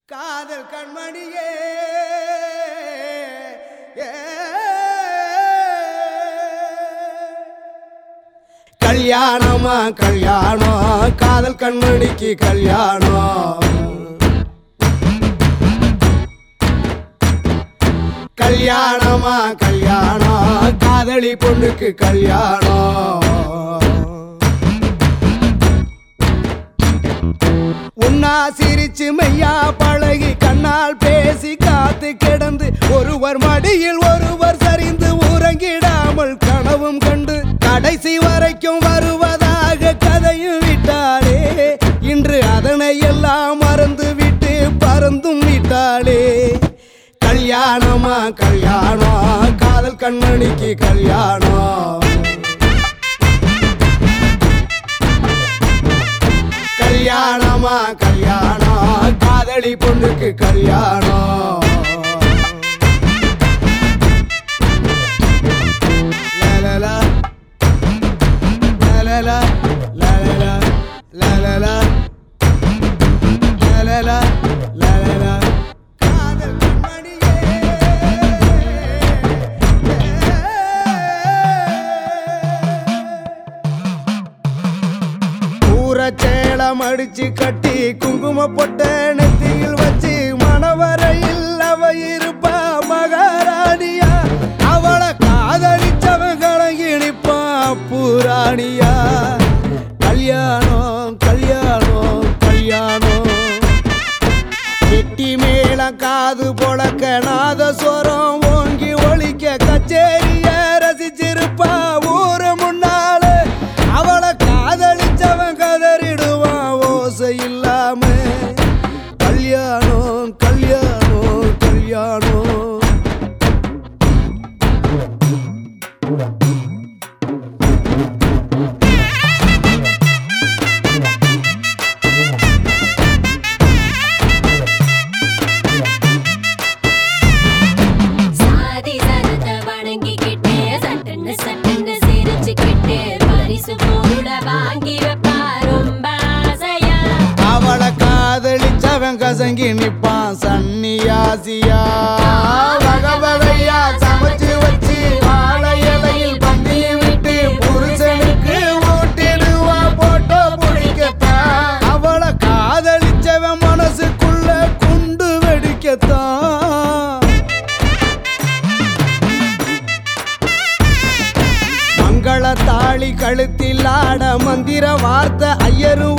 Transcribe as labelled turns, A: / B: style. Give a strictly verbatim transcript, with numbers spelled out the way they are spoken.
A: காதல் கண்மணியே கல்யாணமா கல்யாணம் காதல் கண்மணிக்கு கல்யாணம் கல்யாணமா கல்யாணம் காதலி பொண்ணுக்கு கல்யாணம் உன்னா சிரிச்சு மையா பழகி கண்ணால் பேசி காத்து கிடந்து ஒருவர் மடியில் ஒருவர் சரிந்து உறங்கிடாமல் கனவும் கண்டு கடைசி வரைக்கும் வருவதாக கதையும் விட்டாளே இன்று அதனை எல்லாம் மறந்து விட்டு பறந்தும் விட்டாளே கல்யாணமா கல்யாணம் காதல் கண்மணிக்கு கல்யாணம் கல்யாணமா கல்யாணம் காதலி பொண்ணுக்கு கல்யாணம் லலலா லலலா லலலா லலலா லலலா லலலா காதல் கண்மணியே சேலம் அடிச்சு கட்டி குங்கும பொட்ட நெத்தியில் வச்சு மணவரையில் அவ இருப்பா மகாராணியா அவளை காதலிச்சவன் கலங்கி நிப்பா புராணியா கல்யாணம் கல்யாணம் கல்யாணம் வெட்டி மேல காது பொழக்க நாதஸ்வரம் ஓங்கி ஒழிக்க கச்சேரிய ரசிச்சிருப்பா ஊரு முன்னால அவளை காதலிச்சவன் கதறிடுவான் ஓசை இல்லாம கல்யாணம் கல்யாணம் கல்யாணம்
B: சாதி சனத்தை வணங்கிக்கிட்டே சட்டுன்னு சட்டுன்னு சிரிச்சுக்கிட்டே பரிசு பொருளை வாங்கி வைப்பா ரொம்ப ஆசையா
A: அவளை காதலிச்சவன் கசங்கி நிப்பான் சன்னியாசியா வகை வகையா சமைச்சு வச்சு வாழை இலையில் பந்தியை விட்டு புருஷனுக்கு ஊட்டிடுவா போட்டோ பிடிக்கத்தான் அவளை காதலிச்சவன் மனசுக்குள்ள குண்டு வெடிக்கத்தான் மங்கள தாளி கழுத்தில் ஆட மந்திர வார்த்தை ஐயரும்